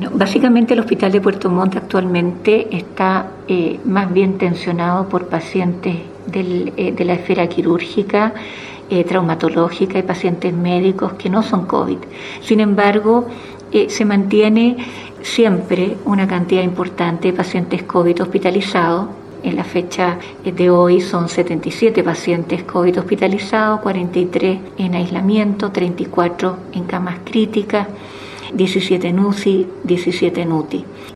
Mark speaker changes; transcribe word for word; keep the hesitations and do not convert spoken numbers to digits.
Speaker 1: Básicamente el Hospital de Puerto Montt actualmente está eh, más bien tensionado por pacientes del, eh, de la esfera quirúrgica, eh, traumatológica y pacientes médicos que no son COVID. Sin embargo, eh, se mantiene siempre una cantidad importante de pacientes COVID hospitalizados. En la fecha de hoy son setenta y siete pacientes COVID hospitalizados, cuarenta y tres en aislamiento, treinta y cuatro en camas críticas, diecisiete en U C I, diecisiete en U T I.